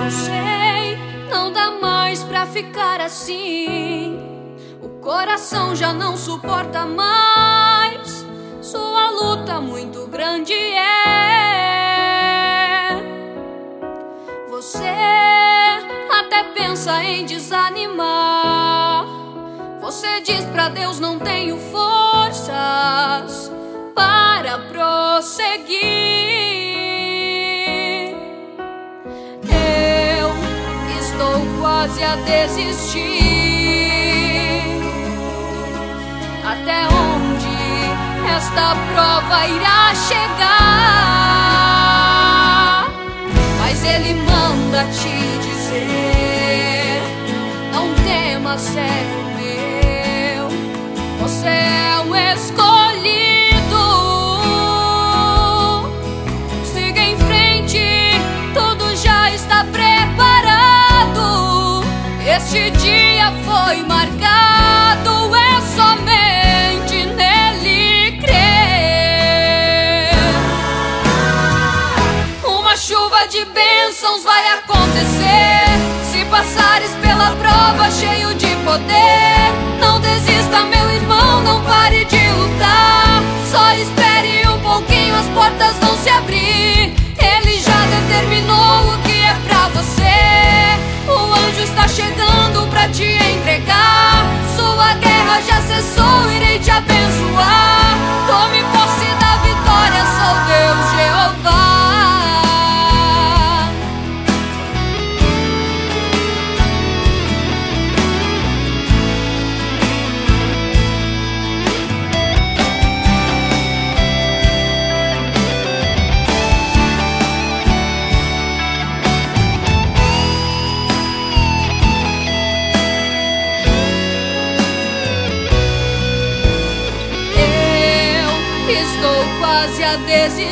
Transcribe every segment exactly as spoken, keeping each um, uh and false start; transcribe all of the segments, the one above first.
Eu sei, não dá mais pra ficar assim. O coração já não suporta mais. Sua luta muito grande é. Você até pensa em desanimar. Você diz pra Deus: não tenho forças para prosseguir. Eu estou quase a desistir. Até onde esta prova irá chegar? Mas Ele manda te dizer: não temas, servo meu, você é um escolhido. Siga em frente, tudo já está preparado. Este dia foi marcado, é somente nele crer. Uma chuva de bênçãos vai acontecer. Se passares pela prova cheio de poder, não desista, meu irmão, não pare de lutar. Só espere um pouquinho, as portas vão se abrir. Ele já determinou o que é pra você. O anjo está chegando pra te entregar. Sua guerra já cessou, irei te abençoar. Tome posse da vitória, sou Deus Jeová. Estou quase a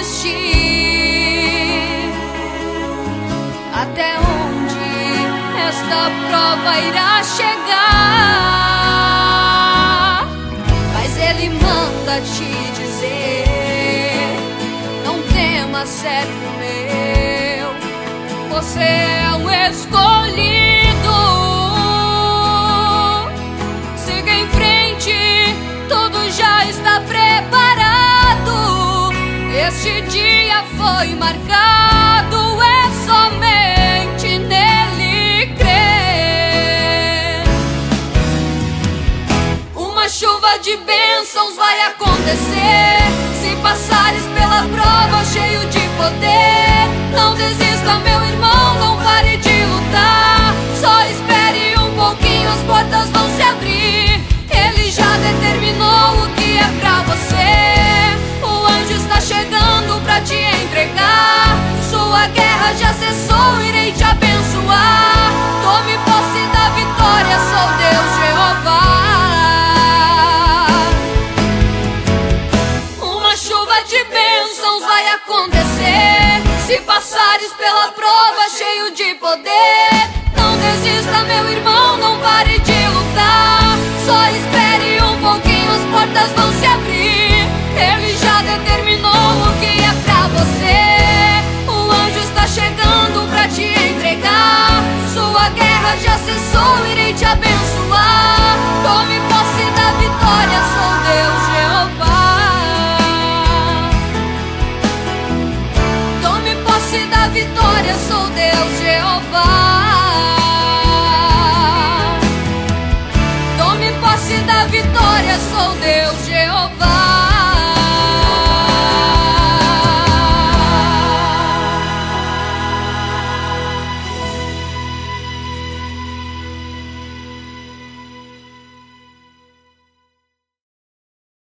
desistir. Até onde esta prova irá chegar? Mas Ele manda te dizer: não temas, servo meu, você é um escolhido. Siga em frente, tudo já está preparado. Este dia foi marcado, é somente nele crer. Uma chuva de bênçãos vai acontecer. Se passares pela prova cheio de poder, não desista, meu irmão, não pare de lutar. Só espere um pouquinho, as portas vão se abrir. Ele já determinou o que é pra você. O anjo está chegando pra te entregar. Sua guerra já cessou, irei te abençoar. Tome posse da vitória, sou Deus Jeová. Uma chuva de bênçãos vai acontecer. Se passares pela prova cheio de poder, não desista, meu irmão, não pare de lutar. Só espere um pouquinho, as portas vão se abrir. Ele já determinou o que é pra você. O anjo está chegando pra te entregar. Sua guerra já cessou, irei te abençoar. Tome posse da vitória, sou Deus Jeová. Tome posse da vitória, sou Deus Jeová.